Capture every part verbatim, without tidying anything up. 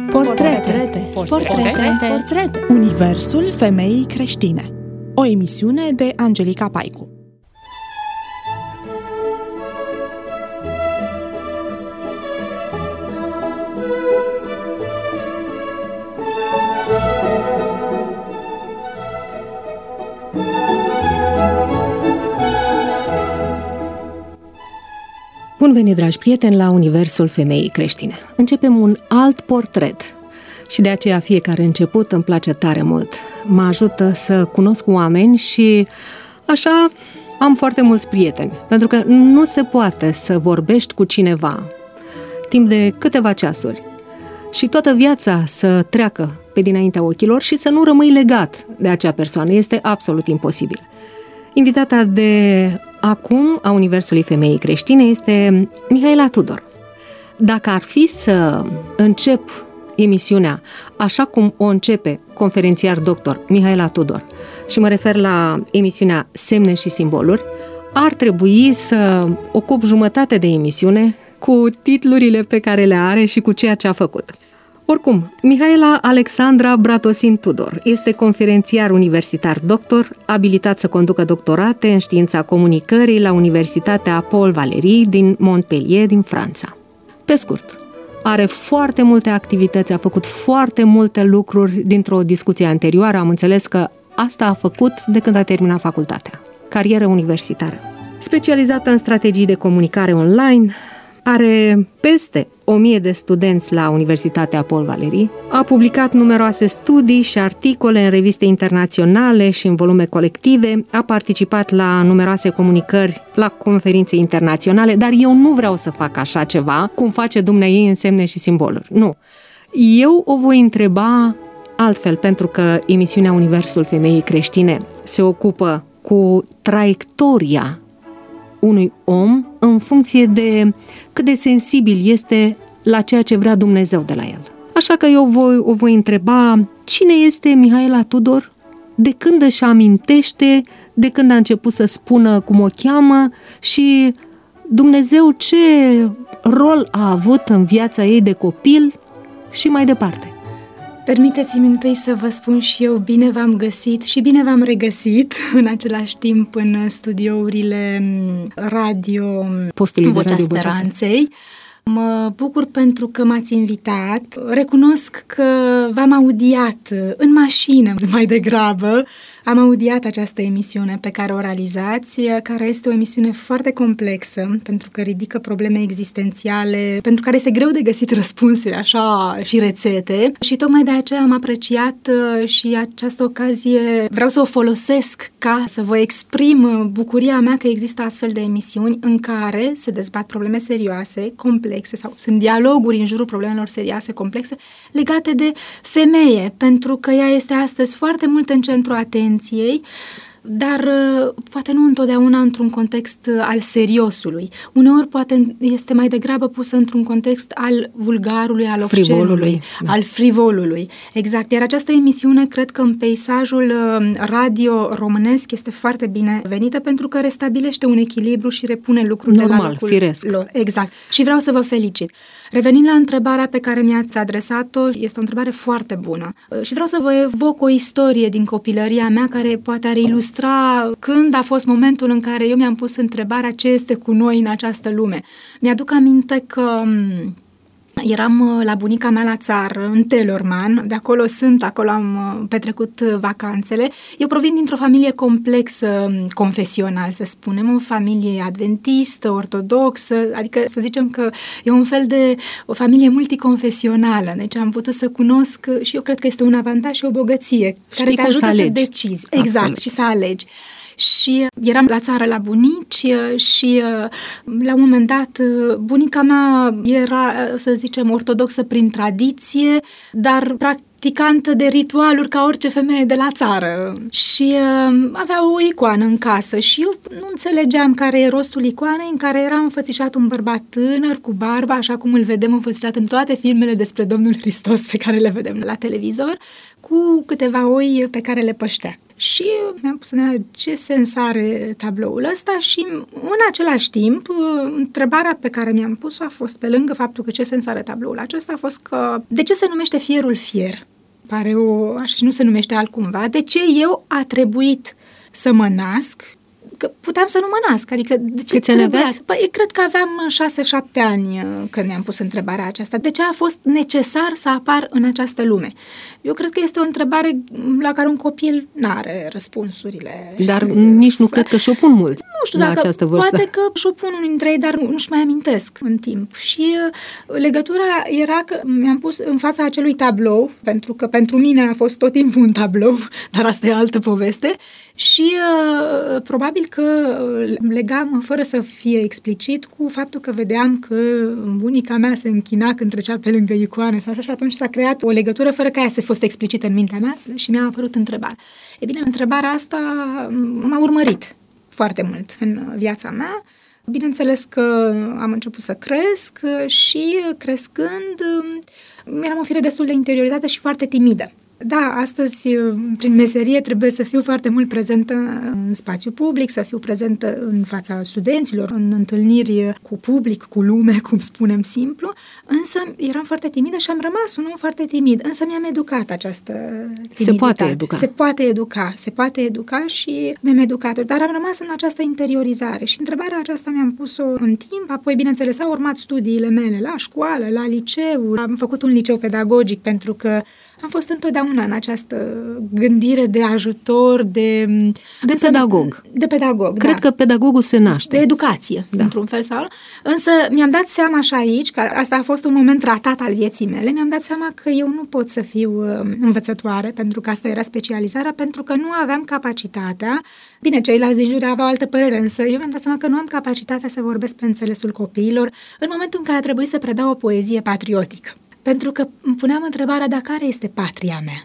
Portrete. Portrete. Portrete. Universul femeii creștine. O emisiune de Angelica Paicu. Bun venit, dragi prieteni, la Universul femeii creștine. Începem un alt portret și de aceea fiecare început îmi place tare mult. Mă ajută să cunosc oameni și așa am foarte mulți prieteni, pentru că nu se poate să vorbești cu cineva timp de câteva ceasuri și toată viața să treacă pe dinaintea ochilor și să nu rămâi legat de acea persoană. Este absolut imposibil. Invitata de acum a Universului femeii creștine este Mihaela Tudor. Dacă ar fi să încep emisiunea așa cum o începe conferențiar doctor Mihaela Tudor, și mă refer la emisiunea Semne și simboluri, ar trebui să ocup jumătate de emisiune cu titlurile pe care le are și cu ceea ce a făcut. Oricum, Mihaela Alexandra Bratosin Tudor este conferențiar universitar doctor, abilitat să conducă doctorate în știința comunicării la Universitatea Paul Valéry din Montpellier, din Franța. Pe scurt, are foarte multe activități, a făcut foarte multe lucruri. Dintr-o discuție anterioară am înțeles că asta a făcut de când a terminat facultatea. Carieră universitară. Specializată în strategii de comunicare online, are peste o mie de studenți la Universitatea Paul Valéry, a publicat numeroase studii și articole în reviste internaționale și în volume colective, a participat la numeroase comunicări, la conferințe internaționale, dar eu nu vreau să fac așa ceva, cum face dumneaei în Semne și simboluri. Nu. Eu o voi întreba altfel, pentru că emisiunea Universul femeii creștine se ocupă cu traiectoria unui om în funcție de cât de sensibil este la ceea ce vrea Dumnezeu de la el. Așa că eu voi, o voi întreba cine este Mihaela Tudor, de când își amintește, de când a început să spună cum o cheamă și Dumnezeu ce rol a avut în viața ei de copil și mai departe. Permiteți-mi întâi să vă spun și eu bine v-am găsit și bine v-am regăsit în același timp în studiourile radio Postului Vocea Radio Speranței. Mă bucur pentru că m-ați invitat. Recunosc că v-am audiat în mașină mai degrabă. Am audiat această emisiune pe care o realizați, care este o emisiune foarte complexă, pentru că ridică probleme existențiale, pentru care este greu de găsit răspunsuri așa și rețete. Și tocmai de aceea am apreciat și această ocazie, vreau să o folosesc ca să vă exprim bucuria mea că există astfel de emisiuni în care se dezbat probleme serioase, complexe, sau sunt dialoguri în jurul problemelor serioase, complexe, legate de femeie, pentru că ea este astăzi foarte mult în centrul atenției, dar poate nu întotdeauna într-un context al seriosului. Uneori poate este mai degrabă pusă într-un context al vulgarului, al obscenului, al frivolului. Exact. Iar această emisiune, cred că în peisajul radio românesc este foarte bine venită, pentru că restabilește un echilibru și repune lucrurile normal, la locul firesc. lor. Exact. Și vreau să vă felicit. Revenind la întrebarea pe care mi-ați adresat-o, este o întrebare foarte bună. Și vreau să vă evoc o istorie din copilăria mea care poate ar ilustra când a fost momentul în care eu mi-am pus întrebarea ce este cu noi în această lume. Mi-aduc aminte că eram la bunica mea la țară, în Telorman, de acolo sunt, acolo am petrecut vacanțele. Eu provin dintr-o familie complexă confesional, să spunem, o familie adventistă, ortodoxă, adică să zicem că e un fel de o familie multiconfesională, deci am putut să cunosc și eu cred că este un avantaj și o bogăție care Știi te ajută să, să decizi. Exact, Absolut. Și să alegi. Și eram la țară la bunici și la un moment dat bunica mea era, să zicem, ortodoxă prin tradiție, dar practicantă de ritualuri ca orice femeie de la țară. Și uh, avea o icoană în casă și eu nu înțelegeam care e rostul icoanei, în care era înfățișat un bărbat tânăr cu barbă, așa cum îl vedem înfățișat în toate filmele despre Domnul Hristos pe care le vedem la televizor, cu câteva oi pe care le păștea. Și mi-am pus în ce sens are tabloul ăsta și în același timp întrebarea pe care mi-am pus-o a fost, pe lângă faptul că ce sens are tabloul acesta, a fost că de ce se numește Fierul Fier? Pare o, așa și nu se numește altcumva. De ce eu a trebuit să mă nasc? Că puteam să nu mă nasc, adică de ce trebuia? Păi, cred că aveam șase-șapte ani când mi-am pus întrebarea aceasta. De ce a fost necesar să apar în această lume? Eu cred că este o întrebare la care un copil n-are răspunsurile. Dar nici nu cred că și-o pun mulți. Nu știu la dacă, această vârstă. Poate că și-o pun unul dintre ei, dar nu-și mai amintesc în timp. Și legătura era că mi-am pus în fața acelui tablou, pentru că pentru mine a fost tot timpul un tablou, dar asta e altă poveste, și uh, probabil că legam, fără să fie explicit, cu faptul că vedeam că bunica mea se închina când trecea pe lângă icoane sau așa, și atunci s-a creat o legătură fără ca ea să fost explicită în mintea mea și mi-a apărut întrebarea. E bine, întrebarea asta m-a urmărit foarte mult în viața mea. Bineînțeles că am început să cresc și crescând eram o fire destul de interiorizată și foarte timidă. Da, astăzi, prin meserie, trebuie să fiu foarte mult prezentă în spațiu public, să fiu prezentă în fața studenților, în întâlniri cu public, cu lume, cum spunem simplu, însă eram foarte timidă și am rămas un om foarte timid, însă mi-am educat această timiditate. Se poate educa. Se poate educa, se poate educa și mi-am educat, dar am rămas în această interiorizare și întrebarea aceasta mi-am pus-o în timp, apoi, bineînțeles, au urmat studiile mele la școală, la liceu, am făcut un liceu pedagogic pentru că am fost întotdeauna în această gândire de ajutor, de... De pedagog. De pedagog, Cred da. că pedagogul se naște. De educație, da. Într-un fel sau altul. Însă mi-am dat seama și aici, că asta a fost un moment ratat al vieții mele, mi-am dat seama că eu nu pot să fiu învățătoare, pentru că asta era specializarea, pentru că nu aveam capacitatea. Bine, ceilalți din jur aveau altă părere, însă eu mi-am dat seama că nu am capacitatea să vorbesc pe înțelesul copiilor în momentul în care a trebuit să predau o poezie patriotică. Pentru că îmi puneam întrebarea, dar care este patria mea?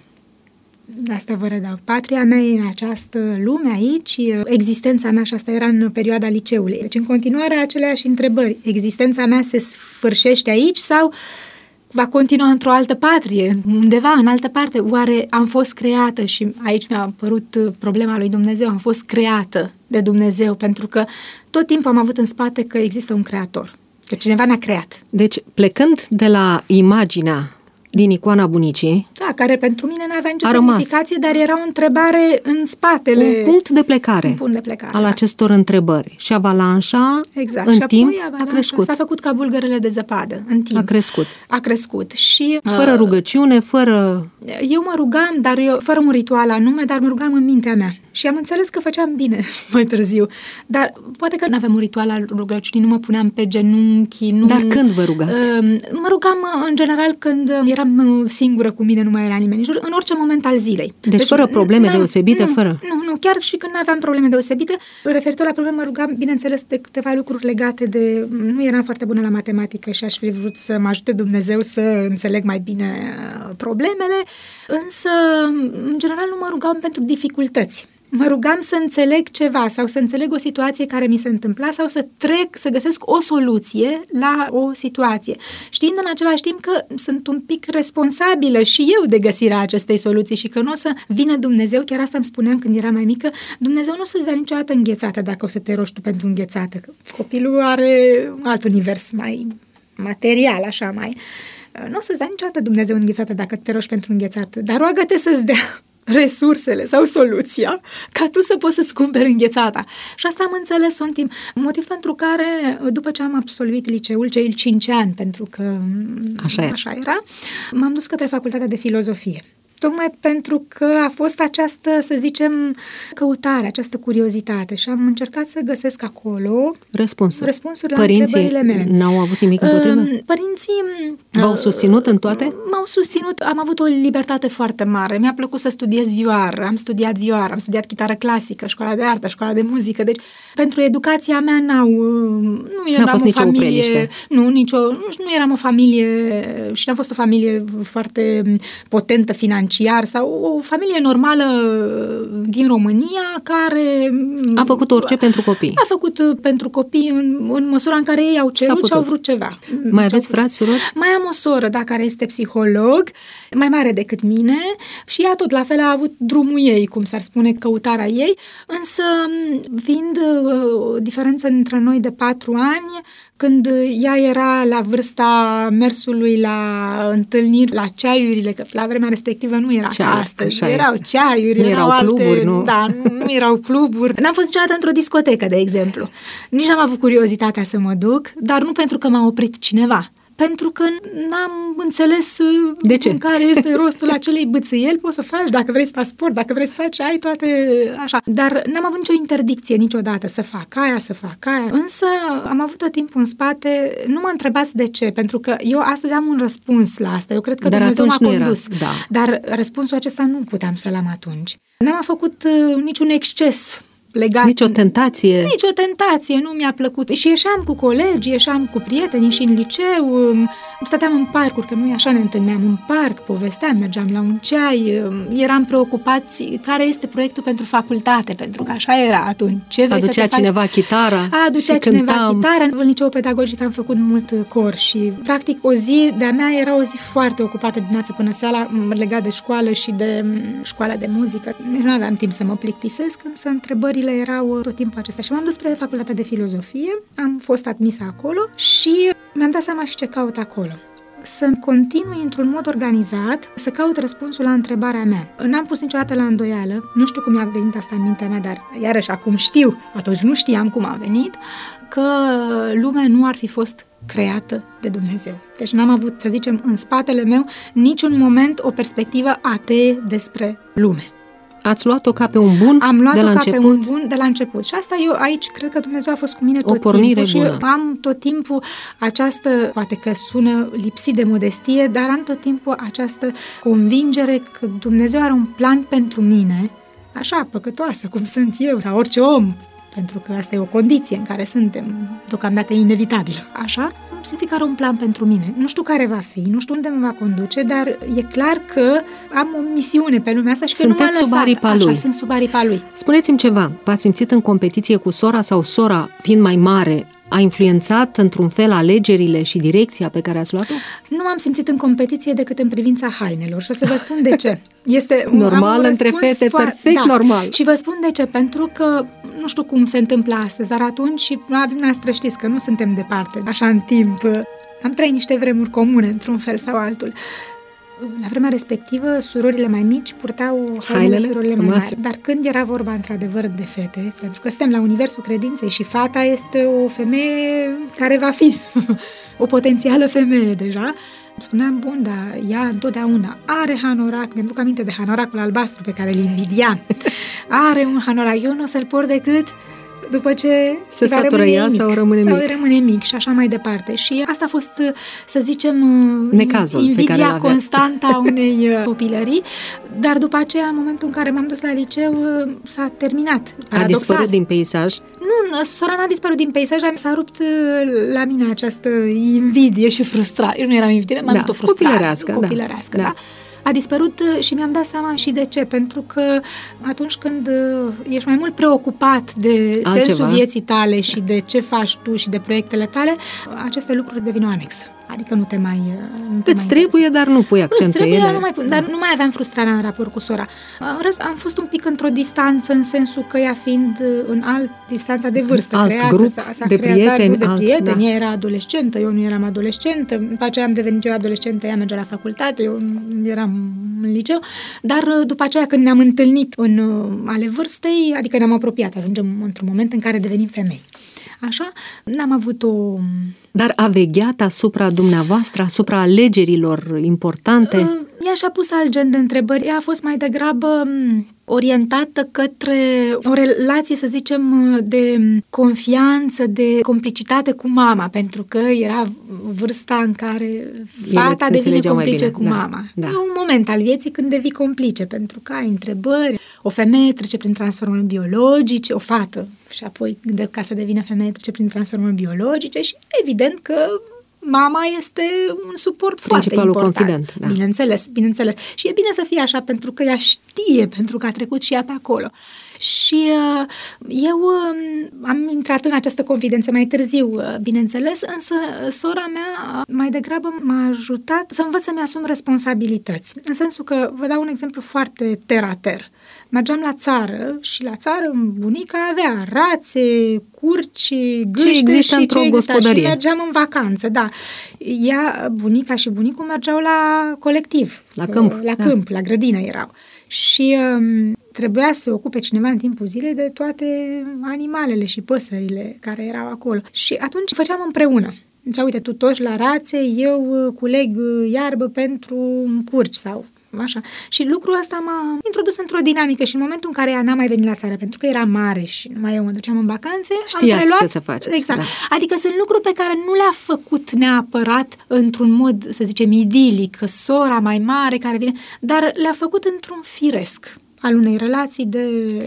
Asta vă redau. Patria mea e în această lume aici, existența mea, și asta era în perioada liceului. Deci în continuare aceleași întrebări. Existența mea se sfârșește aici sau va continua într-o altă patrie, undeva în altă parte? Oare am fost creată? Și aici mi-a apărut problema lui Dumnezeu. Am fost creată de Dumnezeu, pentru că tot timpul am avut în spate că există un creator. Că cineva ne-a creat. Deci, plecând de la imaginea din icoana bunicii, da, care pentru mine n-avea nicio rămas. semnificație, dar era o întrebare în spatele... Un punct de plecare, un punct de plecare al da. acestor întrebări. Și avalanșa, exact. în și timp, avalanșa a crescut. S-a făcut ca bulgărele de zăpadă, în timp. A crescut. A crescut. Și, fără rugăciune, fără... Eu mă rugam, dar eu, fără un ritual anume, dar mă rugam în mintea mea. Și am înțeles că făceam bine mai târziu. Dar poate că nu aveam un ritual al rugăciunii, nu mă puneam pe genunchi. Nu, dar când vă rugați? Mă rugam, în general, când eram singură cu mine, nu mai era nimeni în jur, în orice moment al zilei. Deci, deci fără probleme deosebite, nu, fără... Nu, nu, chiar și când nu aveam probleme deosebite. Referitor la probleme, mă rugam, bineînțeles, de câteva lucruri legate de... Nu eram foarte bună la matematică și aș fi vrut să mă ajute Dumnezeu să înțeleg mai bine problemele, însă, în general, nu mă rugam pentru dificultăți. Mă rugam să înțeleg ceva sau să înțeleg o situație care mi se întâmpla sau să trec, să găsesc o soluție la o situație, știind în același timp că sunt un pic responsabilă și eu de găsirea acestei soluții și că nu o să vină Dumnezeu, chiar asta îmi spuneam când eram mai mică, Dumnezeu nu o să-ți dea niciodată înghețată dacă o să te rogi tu pentru înghețată. Copilul are alt univers mai material, așa mai... Nu o să-ți dea niciodată Dumnezeu înghețată dacă te rogi pentru înghețată, dar roagă-te să-ți dea resursele sau soluția ca tu să poți să-ți cumperi înghețata. Și asta am înțeles un timp. Motiv pentru care, după ce am absolvit liceul, cei cinci ani, pentru că așa, așa era, m-am dus către facultatea de filozofie. Tocmai pentru că a fost această, să zicem, căutare, această curiozitate și am încercat să găsesc acolo răspunsuri, răspunsuri la Părinții întrebările mele. n-au avut nimic împotrivă? Părinții v-au susținut în toate? M-au susținut, am avut o libertate foarte mare. Mi-a plăcut să studiez vioară, am studiat vioară, am studiat chitară clasică, școala de artă, școala de muzică. Deci, pentru educația mea n-au, nu eram fost o nicio familie, opreliște. nu, nicio, nu, nu eram o familie și n-am fost o familie foarte potentă financiară financiar sau o familie normală din România care... A făcut orice pentru copii. A făcut pentru copii în, în măsura în care ei au cerut și au vrut ceva. Mai aveți frați, surori? Mai am o soră, da, care este psiholog, mai mare decât mine și ea tot la fel a avut drumul ei, cum s-ar spune, căutarea ei, însă fiind o diferență între noi de patru ani, când ea era la vârsta mersului la întâlniri, la ceaiurile, că la vremea respectivă nu era Ceai, ca astăzi, este. erau ceaiuri, nu erau, erau alte, cluburi, nu? Da, nu, nu erau cluburi. N-am fost niciodată într-o discotecă, de exemplu. Nici n-am avut curiozitatea să mă duc, dar nu pentru că m-a oprit cineva. Pentru că n-am înțeles de ce? În care este rostul acelei bățâieli, poți să faci, dacă vrei să faci sport, dacă vrei să faci, ai toate așa. Dar n-am avut nicio interdicție niciodată să fac aia, să fac aia. Însă am avut tot timpul în spate, nu mă întrebați de ce, pentru că eu astăzi am un răspuns la asta. Eu cred că Dar Dumnezeu m-a condus. Era, da. Dar răspunsul acesta nu puteam să-l am atunci. N-am făcut uh, niciun exces legat. Nici o tentație. Nici o tentație, nu mi-a plăcut. Și ieșeam cu colegi, ieșeam cu prietenii și în liceu, stăteam în parcuri, că nu așa ne întâlneam în parc, povesteam, mergeam la un ceai, eram preocupați care este proiectul pentru facultate, pentru că așa era atunci. Ce vrei Aducea să te cineva faci? chitara Aducea și cineva cântam. chitara. În liceu pedagogic am făcut mult cor și practic o zi de-a mea era o zi foarte ocupată dimineața până seara, legat de școală și de școala de muzică. Nici nu aveam timp să mă plictisesc, însă întrebările erau tot timpul acestea. Și m-am dus spre facultatea de filozofie, am fost admisă acolo și mi-am dat seama și ce caut acolo. Să continui într-un mod organizat, să caut răspunsul la întrebarea mea. N-am pus niciodată la îndoială, nu știu cum mi-a venit asta în mintea mea, dar iarăși acum știu, atunci nu știam cum a venit, că lumea nu ar fi fost creată de Dumnezeu. Deci n-am avut, să zicem, în spatele meu niciun moment o perspectivă atee despre lume. Ați luat-o ca pe un bun Am luat-o de la ca început? pe un bun de la început. Și asta eu aici cred că Dumnezeu a fost cu mine tot o pornire timpul. bună. Și eu am tot timpul această, poate că sună lipsit de modestie, dar am tot timpul această convingere că Dumnezeu are un plan pentru mine, așa păcătoasă cum sunt eu, sau orice om, pentru că asta e o condiție în care suntem, deocamdată inevitabilă, așa, am simțit că are un plan pentru mine. Nu știu care va fi, nu știu unde mă va conduce, dar e clar că am o misiune pe lumea asta și că Sunteți nu m-a lăsat. sub aripa lui. Așa, sunt sub aripa lui. Spuneți-mi ceva, v-ați simțit în competiție cu sora sau sora, fiind mai mare, a influențat într-un fel alegerile și direcția pe care ați luat-o? Nu m-am simțit în competiție decât în privința hainelor și o să vă spun de ce. Este normal între fete, foarte, perfect da. normal. Și vă spun de ce, pentru că nu știu cum se întâmplă astăzi, dar atunci, și dumneavoastră știți că nu suntem departe, așa în timp, am trăit niște vremuri comune, într-un fel sau altul. La vremea respectivă, surorile mai mici purtau hainele surorile mai mari. Dar când era vorba într-adevăr de fete, pentru că suntem la universul credinței și fata este o femeie care va fi o potențială femeie deja, spuneam, bun, dar ea întotdeauna are hanorac, mi-am duc aminte de hanoracul albastru pe care îl invidiam. Are un hanorac, eu nu o să-l port decât după ce se satură ea sau rămâne sau mic. rămâne mic și așa mai departe. Și asta a fost, să zicem, necazul invidia constantă a unei copilării, dar după aceea, în momentul în care m-am dus la liceu, s-a terminat. A dispărut din peisaj? Nu, sora n-a dispărut din peisaj, dar s-a rupt la mine această invidie și frustrare. Eu nu eram invidie, m-am da, o frustrare. Copilărească, copilărească, da. da. A dispărut și mi-am dat seama și de ce, pentru că atunci când ești mai mult preocupat de altceva, sensul vieții tale și de ce faci tu și de proiectele tale, aceste lucruri devin o anexă. Adică nu te mai... Nu te Îți mai trebuie, interesa. dar nu pui accent Îți trebuie, pe ele. Nu mai, dar nu mai aveam frustrarea în raport cu sora. Am fost un pic într-o distanță, în sensul că ea fiind în alt distanța de vârstă. Alt creată, grup s-a, s-a de creat prieteni. De alt, prieteni. da. Ea era adolescentă, eu nu eram adolescentă. După aceea am devenit eu adolescentă, ea mergea la facultate, eu eram în liceu. Dar după aceea când ne-am întâlnit în ale vârstei, adică ne-am apropiat, ajungem într-un moment în care devenim femei. Așa, n-am avut o... Dar a vegheat asupra dumneavoastră, asupra alegerilor importante? Ea și-a pus alt gen de întrebări. Ea a fost mai degrabă orientată către o relație, să zicem, de confianță, de complicitate cu mama, pentru că era vârsta în care fata devine complice cu da, mama. Da. E un moment al vieții când devii complice, pentru că ai întrebări. O femeie trece prin transformări biologice, o fată, și apoi, ca să devină femeie, trece prin transformări biologice și evident că mama este un suport foarte important. Confident, da. Bineînțeles, bineînțeles. Și e bine să fie așa, pentru că ea știe, pentru că a trecut și ea pe acolo. Și uh, eu uh, am intrat în această confidență mai târziu, uh, bineînțeles, însă sora mea mai degrabă m-a ajutat să învăț să-mi asum responsabilități. În sensul că, vă dau un exemplu foarte ter-a-ter. Mergeam la țară și la țară bunica avea rațe, curci, gâște ce există și într-o ce exista. gospodărie. Și mergeam în vacanță, da. Ea, bunica și bunicul mergeau la colectiv. La câmp. La da. câmp, la grădină erau. Și um, trebuia să se ocupe cineva în timpul zilei de toate animalele și păsările care erau acolo. Și atunci făceam împreună. Deci, uite, tu toși la rațe, eu culeg iarbă pentru curci sau așa. Și lucrul ăsta m-a introdus într-o dinamică și în momentul în care ea n-a mai venit la țară, pentru că era mare și numai eu mă duceam în vacanțe, știați am preluat, ce să faceți. Exact. Da. Adică sunt lucruri pe care nu le-a făcut neapărat într-un mod, să zicem, idilic, că sora mai mare care vine, dar le-a făcut într-un firesc al unei relații de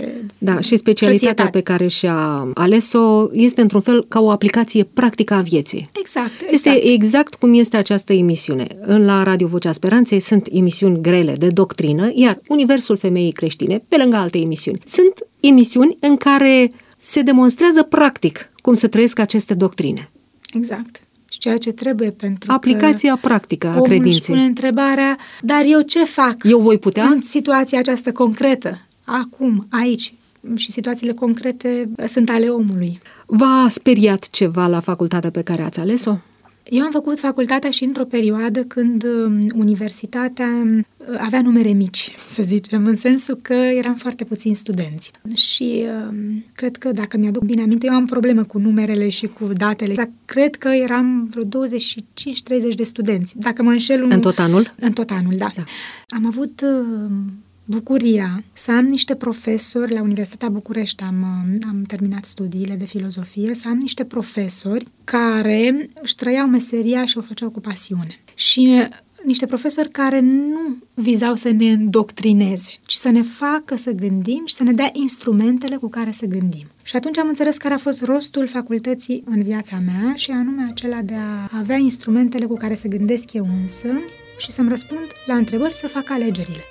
Da, și specialitatea frățietate. pe care și-a ales-o este într-un fel ca o aplicație practică a vieții. Exact, exact. Este exact cum este această emisiune. În la Radio Vocea Speranței sunt emisiuni grele de doctrină, iar Universul Femeii Creștine, pe lângă alte emisiuni, sunt emisiuni în care se demonstrează practic cum să trăiesc aceste doctrine. Exact. Și ceea ce trebuie pentru Aplicația că practică a omul credinței. își pune întrebarea, dar eu ce fac? Eu voi putea? În situația aceasta concretă, acum, aici, și situațiile concrete sunt ale omului. V-a speriat ceva la facultatea pe care ați ales-o? Eu am făcut facultatea și într-o perioadă când universitatea avea numere mici, să zicem, în sensul că eram foarte puțini studenți. Și uh, cred că, dacă mi-aduc bine aminte, eu am problemă cu numerele și cu datele, dar cred că eram vreo douăzeci și cinci treizeci de studenți. Dacă mă înșel... Un... În tot anul? În tot anul, da. da. Am avut... Uh, bucuria să am niște profesori, la Universitatea București am, am terminat studiile de filozofie, să am niște profesori care își trăiau meseria și o făceau cu pasiune. Și niște profesori care nu vizau să ne îndoctrineze, ci să ne facă să gândim și să ne dea instrumentele cu care să gândim. Și atunci am înțeles care a fost rostul facultății în viața mea și anume acela de a avea instrumentele cu care să gândesc eu însă și să-mi răspund la întrebări, să fac alegerile.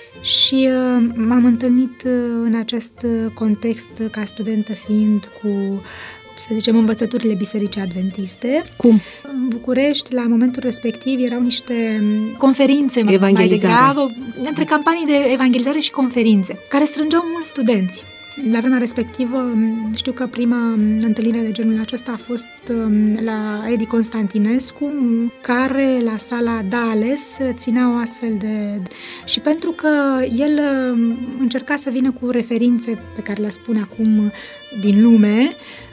Și uh, m-am întâlnit uh, în acest context ca studentă fiind cu, să zicem, învățăturile Bisericii Adventiste. Cum? În București, la momentul respectiv, erau niște conferințe mai degrabă, între campanii de evangelizare și conferințe, care strângeau mulți studenți. La vremea respectivă, știu că prima întâlnire de genul acesta a fost la Edi Constantinescu, care la sala Dales ținea o astfel de... Și pentru că el încerca să vină cu referințe pe care le spune acum din lume,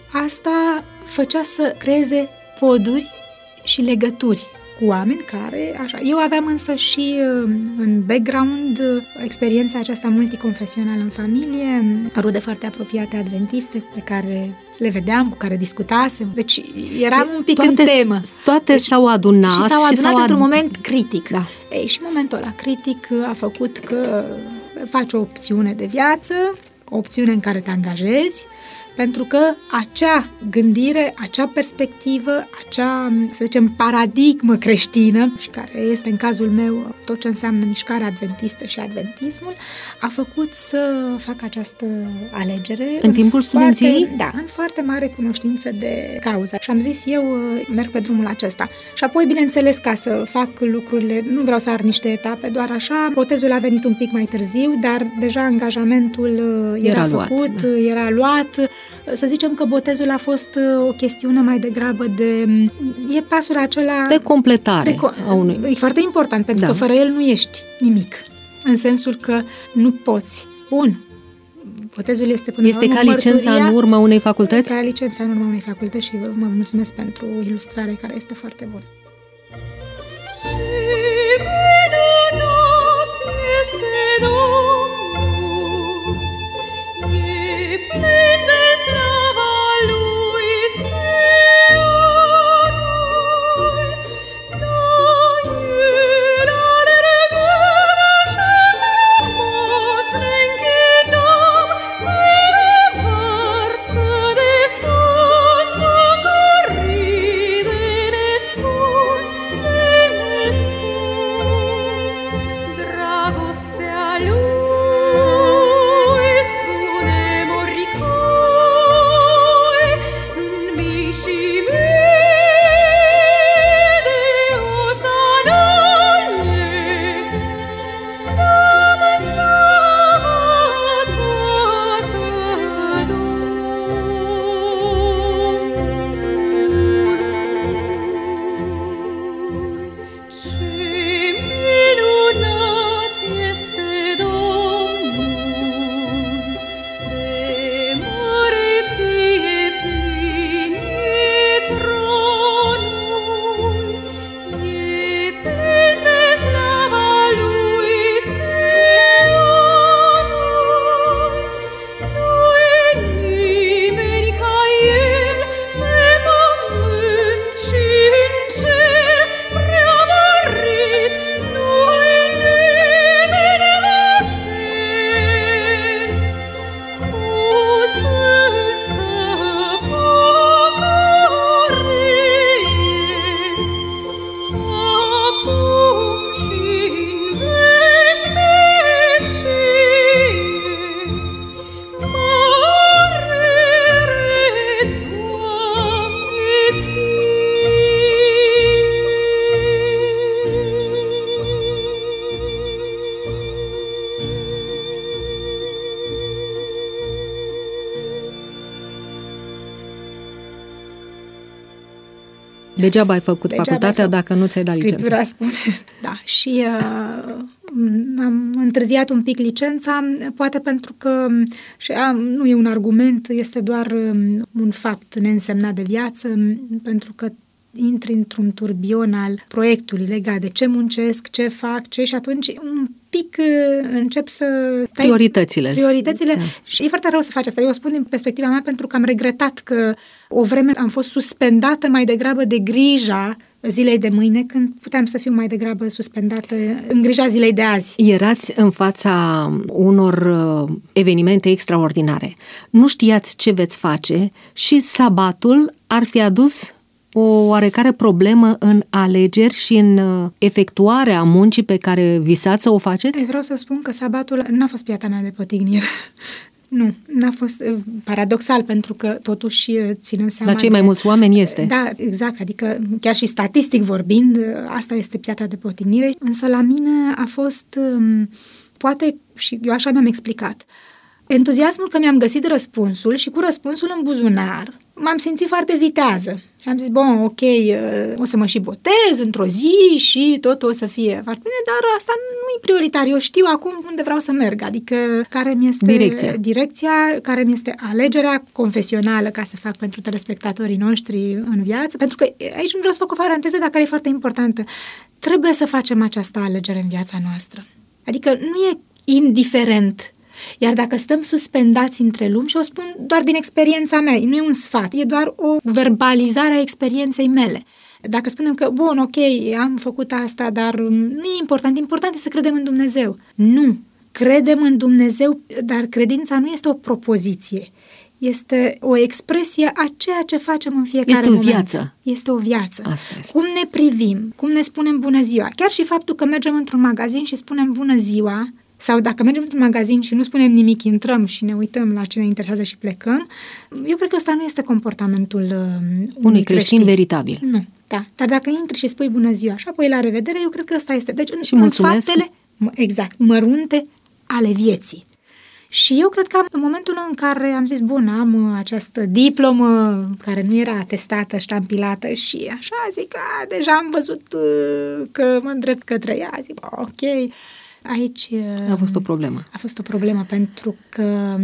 asta făcea să creeze poduri și legături cu oameni care, așa, eu aveam însă și în background experiența aceasta multiconfesională în familie, rude foarte apropiate adventiste pe care le vedeam, cu care discutasem, deci eram un pic toate, în temă. Toate deci, s-au adunat și s-au adunat și s-au într-un ad... moment critic. Da. Ei, și momentul ăla critic a făcut că faci o opțiune de viață, o opțiune în care te angajezi, pentru că acea gândire, acea perspectivă, acea, să zicem, paradigmă creștină, și care este în cazul meu tot ce înseamnă mișcarea adventistă și adventismul, a făcut să fac această alegere. În, în timpul foarte, studenției? Da, în foarte mare cunoștință de cauză. Și am zis, eu merg pe drumul acesta. Și apoi, bineînțeles, ca să fac lucrurile, nu vreau să ar niște etape, doar așa, botezul a venit un pic mai târziu, dar deja angajamentul era, era făcut, luat, da. era luat. Să zicem că botezul a fost o chestiune mai degrabă de... E pasul acela... De completare de co- a unui... E foarte important, pentru da. că fără el nu ești nimic. În sensul că nu poți. Bun. Botezul este până Este la ca licența în urma unei facultăți? Ca licența în urma unei facultăți și vă mulțumesc pentru ilustrare care este foarte bună. Oh Degeaba ai făcut Degeaba facultatea ai făcut. dacă nu ți-ai dat licența. Scriptura spune, da. Și uh, am întârziat un pic licența, poate pentru că, și am, nu e un argument, este doar um, un fapt neînsemnat de viață, pentru că intri într-un turbion al proiectului legat de ce muncesc, ce fac, ce, și atunci un pic încep să... Tai prioritățile. Prioritățile da. Și e foarte rău să faci asta. Eu o spun din perspectiva mea pentru că am regretat că o vreme am fost suspendată mai degrabă de grija zilei de mâine, când puteam să fiu mai degrabă suspendată în grija zilei de azi. Erați în fața unor evenimente extraordinare. Nu știați ce veți face și sabatul ar fi adus o oarecare problemă în alegeri și în efectuarea muncii pe care visați să o faceți? Vreau să spun că sabatul n-a fost piata mea de potignire. Nu, n-a fost paradoxal, pentru că totuși ținând seama... La cei de, mai mulți oameni este. Da, exact, adică chiar și statistic vorbind, asta este piatra de potignire, însă la mine a fost, poate, și eu așa mi-am explicat, entuziasmul că mi-am găsit răspunsul și cu răspunsul în buzunar m-am simțit foarte vitează. Și am zis, bun, ok, o să mă și botez într-o zi și totul o să fie foarte bine, dar asta nu e prioritar. Eu știu acum unde vreau să merg, adică care mi este direcția, direcția care mi este alegerea confesională, ca să fac pentru telespectatorii noștri în viață, pentru că aici nu vreau să fac o paranteză, dar care e foarte importantă. Trebuie să facem această alegere în viața noastră. Adică nu e indiferent. Iar dacă stăm suspendați între lumi, și o spun doar din experiența mea, nu e un sfat, e doar o verbalizare a experienței mele. Dacă spunem că, bun, ok, am făcut asta, dar nu e important, important e să credem în Dumnezeu. Nu, credem în Dumnezeu, dar credința nu este o propoziție, este o expresie a ceea ce facem în fiecare este moment. Este o viață. Este o viață. Asta este. Cum ne privim, cum ne spunem bună ziua. Chiar și faptul că mergem într-un magazin și spunem bună ziua, sau dacă mergem într-un magazin și nu spunem nimic, intrăm și ne uităm la ce ne interesează și plecăm, eu cred că ăsta nu este comportamentul uh, unui, unui creștin, creștin veritabil. Nu, da. Dar dacă intri și spui bună ziua și apoi la revedere, eu cred că ăsta este. Deci și în mulțumesc. faptele, exact, mărunte ale vieții. Și eu cred că în momentul în care am zis, bun, am această diplomă care nu era atestată, ștampilată și așa, zic, a, deja am văzut uh, că mă îndrept către ea, zic, ok. Aici a fost o problemă. A fost o problemă pentru că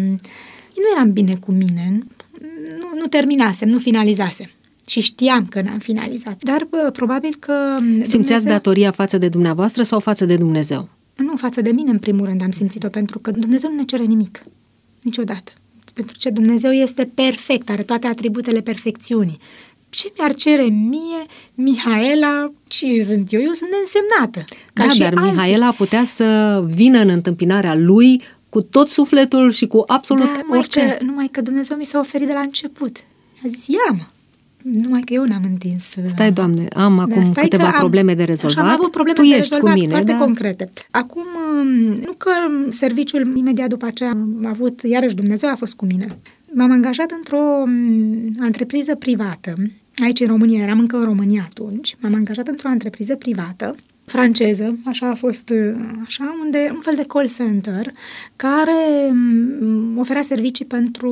nu eram bine cu mine, nu, nu terminasem, nu finalizasem și știam că n-am finalizat. Dar bă, probabil că... Simțeați Dumnezeu... datoria față de dumneavoastră sau față de Dumnezeu? Nu, față de mine în primul rând am simțit-o, pentru că Dumnezeu nu ne cere nimic, niciodată. Pentru că Dumnezeu este perfect, are toate atributele perfecțiunii. Ce mi-ar cere mie, Mihaela, ce sunt eu? Eu sunt neînsemnată. Ca da, și dar alții. Mihaela putea să vină în întâmpinarea lui cu tot sufletul și cu absolut da, numai orice. Că, numai că Dumnezeu mi s-a oferit de la început. A zis, ia-mă. Numai că eu n-am întins. Stai, Doamne, am acum da, câteva am, probleme de rezolvat. Așa, am avut probleme tu de ești rezolvat cu mine, foarte da? concrete. Acum, nu că serviciul imediat după aceea am avut, iarăși Dumnezeu a fost cu mine. M-am angajat într-o întrepriză privată. Aici în România, eram încă în România atunci. M-am angajat într-o întrepriză privată franceză, așa a fost, așa, unde un fel de call center care oferea servicii pentru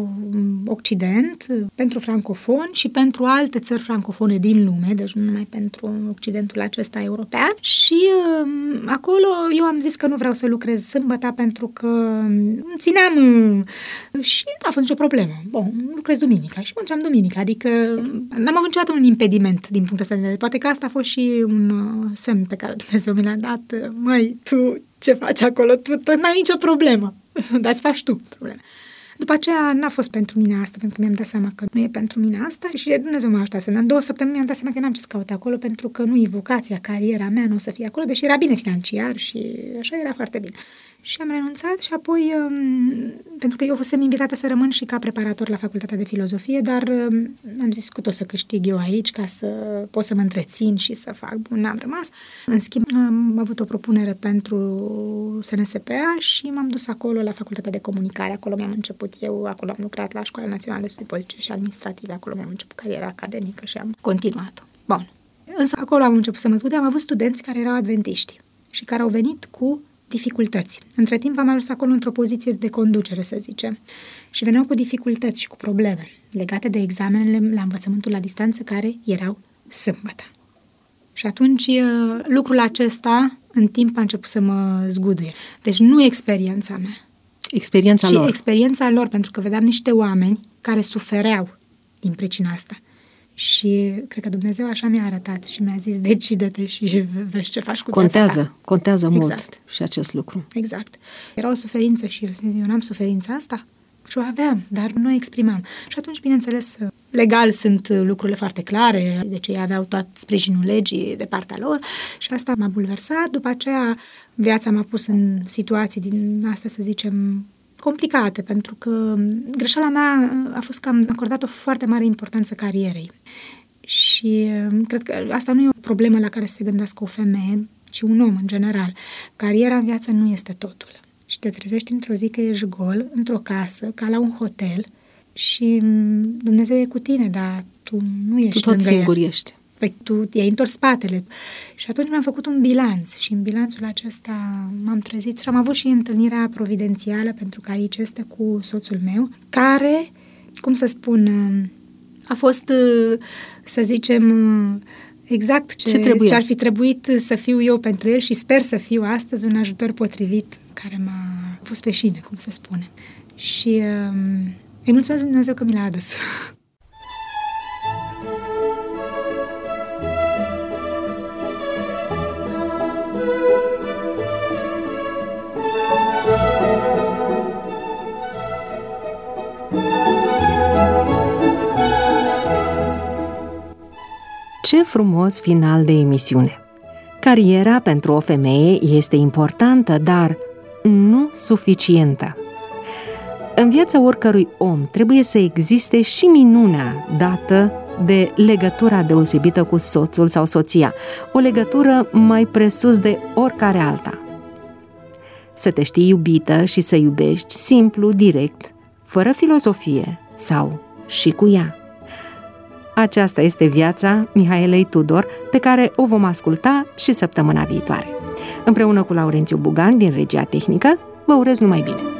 Occident, pentru francofoni și pentru alte țări francofone din lume, deci nu numai pentru Occidentul acesta european. Și acolo eu am zis că nu vreau să lucrez sâmbătă pentru că îmi țineam și n-a fost nicio problemă. Bun, lucrez duminica și munceam duminica, adică n-am avut niciodată un impediment din punctul ăsta de vedere. Poate că asta a fost și un semn pe care Dumnezeu mi l-a dat. Măi, tu ce faci acolo? Tu n-ai nicio problemă. Dar îți faci tu probleme. După aceea n-a fost pentru mine asta, pentru că mi-am dat seama că nu e pentru mine asta și Dumnezeu m-a ajutat. În două săptămâni mi-am dat seama că n-am ce să caut acolo, pentru că nu e vocația, cariera mea, nu o să fie acolo, deși era bine financiar și așa era foarte bine. Și am renunțat și apoi, um, pentru că eu fusem invitată să rămân și ca preparator la Facultatea de Filozofie, dar um, am zis că tot să câștig eu aici ca să pot să mă întrețin și să fac. Bun, n-am rămas. În schimb, am avut o propunere pentru S N S P A și m-am dus acolo la Facultatea de Comunicare. Acolo mi-am început eu, acolo am lucrat la Școala Națională de Studii Politice și Administrative, acolo mi-am început cariera academică și am continuat-o. Bun. Însă acolo am început să mă zbute, am avut studenți care erau adventiști și care au venit cu dificultăți. Între timp am ajuns acolo într-o poziție de conducere, să zicem, și veneau cu dificultăți și cu probleme legate de examenele la învățământul la distanță care erau sâmbătă. Și atunci lucrul acesta în timp a început să mă zguduie. Deci nu experiența mea. Experiența ci lor. experiența lor, pentru că vedeam niște oameni care sufereau din pricina asta. Și cred că Dumnezeu așa mi-a arătat și mi-a zis, decide-te și vezi ce faci cu Contează, viața ta. contează Exact. mult și acest lucru. Exact. Era o suferință și eu, eu n-am suferința asta. Și o aveam, dar nu o exprimam. Și atunci, bineînțeles, legal sunt lucrurile foarte clare, deci ei aveau tot sprijinul legii de partea lor și asta m-a bulversat. După aceea, viața m-a pus în situații din astea, să zicem, complicate, pentru că greșeala mea a fost că am acordat o foarte mare importanță carierei. Și cred că asta nu e o problemă la care se gândească o femeie, ci un om în general. Cariera în viață nu este totul. Și te trezești într-o zi că ești gol, într-o casă, ca la un hotel și Dumnezeu e cu tine, dar tu nu ești Tu tot singur el. ești. Păi tu i-ai întors spatele. Și atunci mi-am făcut un bilanț și în bilanțul acesta m-am trezit și am avut și întâlnirea providențială, pentru că aici este cu soțul meu, care, cum să spun, a fost, să zicem, exact ce, ce, ce ar fi trebuit să fiu eu pentru el și sper să fiu astăzi un ajutor potrivit care m-a pus pe șine, cum se spune. Și um, îi mulțumesc Dumnezeu că mi l-a adus. Ce frumos final de emisiune! Cariera pentru o femeie este importantă, dar nu suficientă. În viața oricărui om trebuie să existe și minunea dată de legătura deosebită cu soțul sau soția, o legătură mai presus de oricare alta. Să te știi iubită și să iubești simplu, direct, fără filozofie sau și cu ea. Aceasta este viața Mihaelei Tudor, pe care o vom asculta și săptămâna viitoare. Împreună cu Laurențiu Bugan din Regia Tehnică, vă urez numai bine!